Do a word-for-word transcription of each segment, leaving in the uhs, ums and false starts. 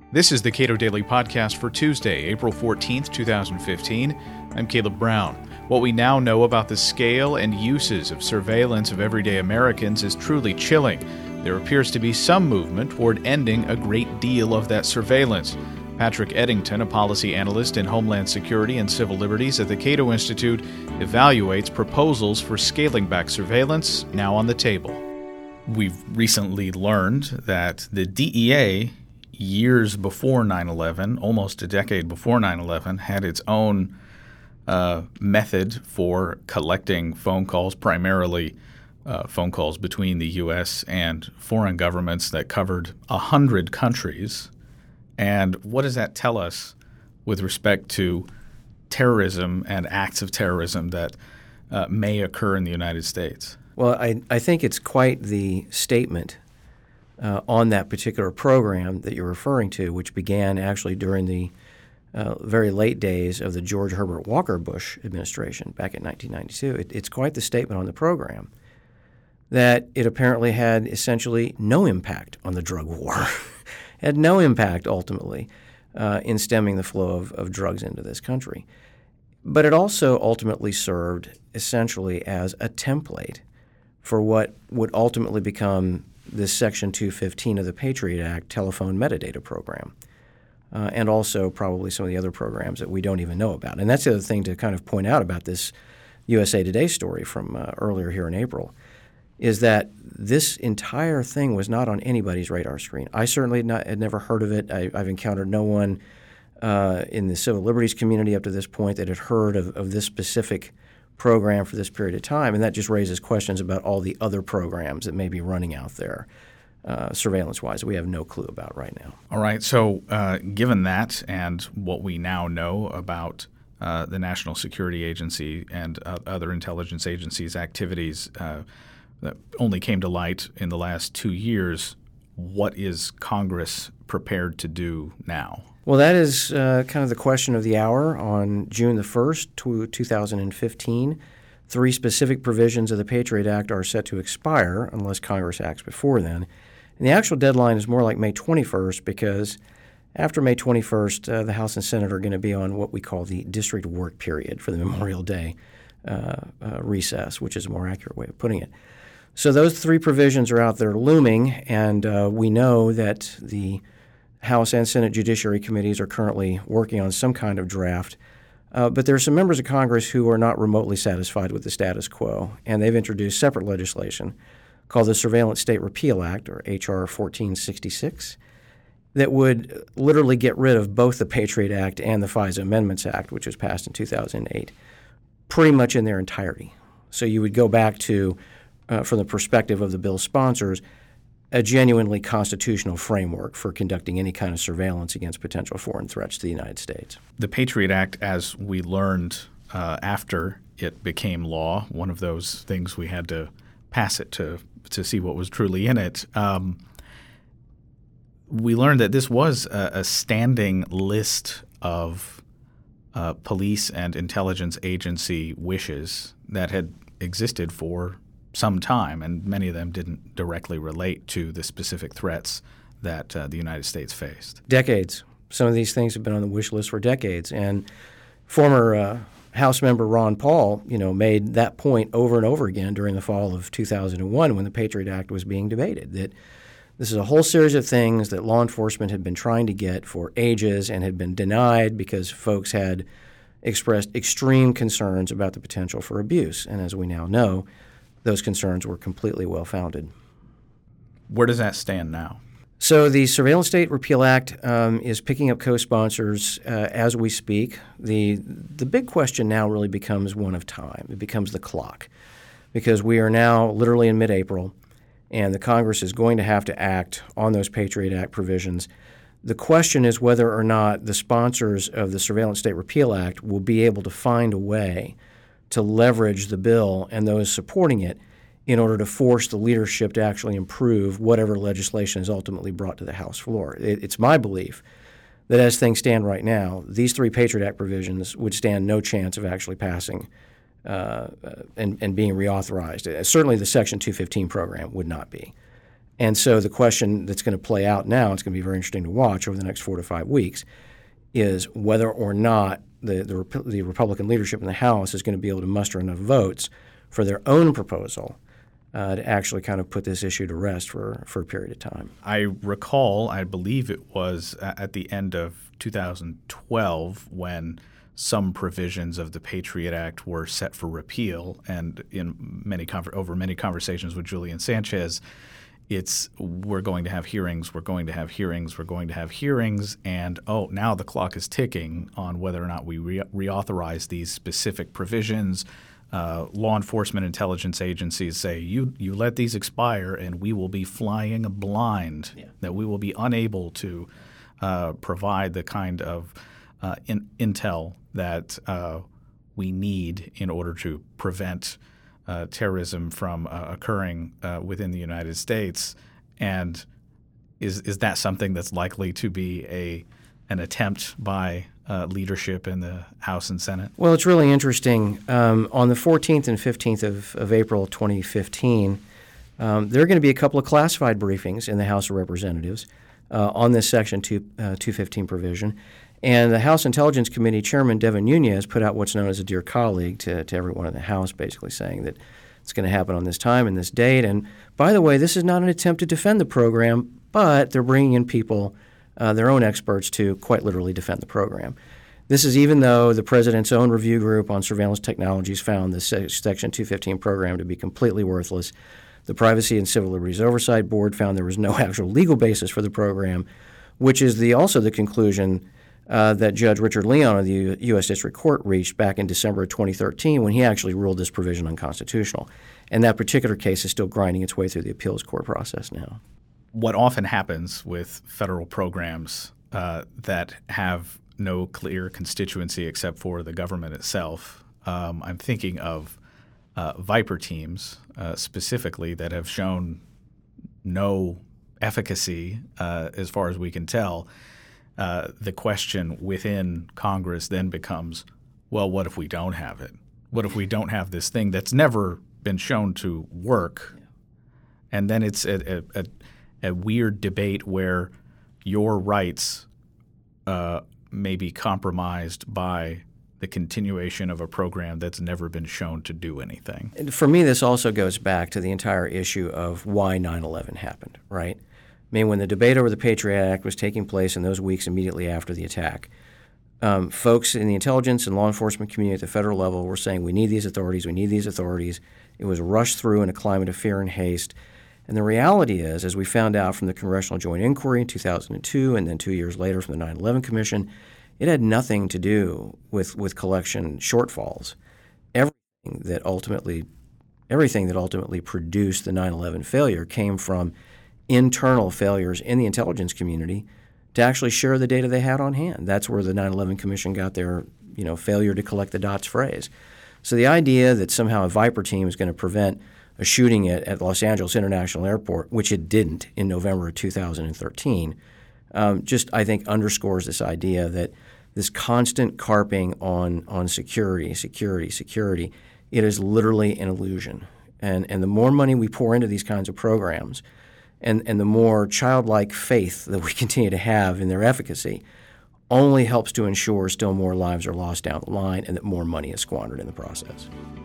This is the Cato Daily Podcast for Tuesday, April fourteenth, twenty fifteen. I'm Caleb Brown. What we now know about the scale and uses of surveillance of everyday Americans is truly chilling. There appears to be some movement toward ending a great deal of that surveillance. Patrick Eddington, a policy analyst in Homeland Security and Civil Liberties at the Cato Institute, evaluates proposals for scaling back surveillance now on the table. We've recently learned that the D E A, years before nine eleven, almost a decade before nine eleven, had its own uh, method for collecting phone calls, primarily uh, phone calls between the U S and foreign governments that covered one hundred countries. And what does that tell us with respect to terrorism and acts of terrorism that uh, may occur in the United States? Well, I, I think it's quite the statement uh, on that particular program that you're referring to, which began actually during the uh, very late days of the George Herbert Walker Bush administration back in nineteen ninety-two. It, it's quite the statement on the program that it apparently had essentially no impact on the drug war. Had no impact ultimately uh, in stemming the flow of, of drugs into this country. But it also ultimately served essentially as a template for what would ultimately become this Section two fifteen of the Patriot Act telephone metadata program, uh, and also probably some of the other programs that we don't even know about. And that's the other thing to kind of point out about this U S A Today story from uh, earlier here in April, is that this entire thing was not on anybody's radar screen. I certainly had, not, had never heard of it. I, I've encountered no one uh, in the civil liberties community up to this point that had heard of, of this specific program for this period of time, and that just raises questions about all the other programs that may be running out there, uh, surveillance-wise, that we have no clue about right now. All right. So uh, given that and what we now know about uh, the National Security Agency and uh, other intelligence agencies' activities uh, that only came to light in the last two years, what is Congress prepared to do now? Well, that is uh, kind of the question of the hour. On June the first, two thousand fifteen, three specific provisions of the Patriot Act are set to expire unless Congress acts before then. And the actual deadline is more like May twenty-first because after May twenty-first, uh, the House and Senate are going to be on what we call the district work period for the Memorial Day uh, uh, recess, which is a more accurate way of putting it. So those three provisions are out there looming, and uh, we know that the House and Senate Judiciary Committees are currently working on some kind of draft. Uh, but there are some members of Congress who are not remotely satisfied with the status quo, and they've introduced separate legislation called the Surveillance State Repeal Act, or H R fourteen sixty-six, that would literally get rid of both the Patriot Act and the FISA Amendments Act, which was passed in two thousand eight, pretty much in their entirety. So you would go back to, uh, from the perspective of the bill's sponsors, a genuinely constitutional framework for conducting any kind of surveillance against potential foreign threats to the United States. The Patriot Act, as we learned uh, after it became law, one of those things we had to pass it to to see what was truly in it, um, we learned that this was a, a standing list of uh, police and intelligence agency wishes that had existed for some time, and many of them didn't directly relate to the specific threats that uh, the United States faced. Decades. Some of these things have been on the wish list for decades, and former uh, House member Ron Paul, you know, made that point over and over again during the fall of two thousand one when the Patriot Act was being debated, that this is a whole series of things that law enforcement had been trying to get for ages and had been denied because folks had expressed extreme concerns about the potential for abuse, and as we now know, those concerns were completely well-founded. Where does that stand now? So the Surveillance State Repeal Act um, is picking up co-sponsors uh, as we speak. The the big question now really becomes one of time. It becomes the clock, because we are now literally in mid-April, and the Congress is going to have to act on those Patriot Act provisions. The question is whether or not the sponsors of the Surveillance State Repeal Act will be able to find a way to leverage the bill and those supporting it in order to force the leadership to actually improve whatever legislation is ultimately brought to the House floor. It, it's my belief that as things stand right now, these three Patriot Act provisions would stand no chance of actually passing uh, and, and being reauthorized. Uh, certainly the Section two fifteen program would not be. And so the question that's going to play out now, it's going to be very interesting to watch over the next four to five weeks, is whether or not the, the, Rep- the Republican leadership in the House is going to be able to muster enough votes for their own proposal uh, to actually kind of put this issue to rest for, for a period of time. I recall, I believe it was at the end of two thousand twelve when some provisions of the Patriot Act were set for repeal, and in many conver- over many conversations with Julian Sanchez, it's we're going to have hearings, we're going to have hearings, we're going to have hearings, and oh, now the clock is ticking on whether or not we re- reauthorize these specific provisions. Uh, law enforcement intelligence agencies say you you let these expire and we will be flying blind, yeah. that we will be unable to uh, provide the kind of uh, in, intel that uh, we need in order to prevent uh, terrorism from uh, occurring uh, within the United States. And is is that something that's likely to be a an attempt by uh, leadership in the House and Senate? Well, it's really interesting. Um, on the fourteenth and fifteenth of, of April twenty fifteen, um, there are going to be a couple of classified briefings in the House of Representatives uh, on this Section two, uh, two fifteen provision. And the House Intelligence Committee Chairman Devin Nunes put out what's known as a Dear Colleague to, to everyone in the House, basically saying that it's going to happen on this time and this date. And by the way, this is not an attempt to defend the program, but they're bringing in people, uh, their own experts, to quite literally defend the program. This is even though the President's own review group on surveillance technologies found the Section two fifteen program to be completely worthless. The Privacy and Civil Liberties Oversight Board found there was no actual legal basis for the program, which is the also the conclusion Uh, that Judge Richard Leon of the U- U.S. District Court reached back in December of twenty thirteen when he actually ruled this provision unconstitutional. And that particular case is still grinding its way through the appeals court process now. What often happens with federal programs uh, that have no clear constituency except for the government itself, um, I'm thinking of uh, Viper teams uh, specifically that have shown no efficacy uh, as far as we can tell. Uh, the question within Congress then becomes, well, what if we don't have it? What if we don't have this thing that's never been shown to work? Yeah. And then it's a, a, a weird debate where your rights uh, may be compromised by the continuation of a program that's never been shown to do anything. And for me, this also goes back to the entire issue of why nine eleven happened, right? I mean, when the debate over the Patriot Act was taking place in those weeks immediately after the attack, um, folks in the intelligence and law enforcement community at the federal level were saying, we need these authorities, we need these authorities. It was rushed through in a climate of fear and haste. And the reality is, as we found out from the Congressional Joint Inquiry in two thousand two and then two years later from the nine eleven Commission, it had nothing to do with, with collection shortfalls. Everything that ultimately, everything that ultimately produced the nine eleven failure came from internal failures in the intelligence community to actually share the data they had on hand. That's where the nine eleven Commission got their, you know, failure to collect the dots phrase. So the idea that somehow a Viper team is going to prevent a shooting at, at Los Angeles International Airport, which it didn't in November of two thousand thirteen, um, just I think underscores this idea that this constant carping on on security, security, security, it is literally an illusion. And and the more money we pour into these kinds of programs, And, and the more childlike faith that we continue to have in their efficacy only helps to ensure still more lives are lost down the line and that more money is squandered in the process.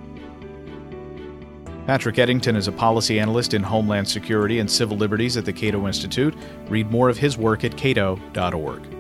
Patrick Eddington is a policy analyst in Homeland Security and Civil Liberties at the Cato Institute. Read more of his work at cato dot org.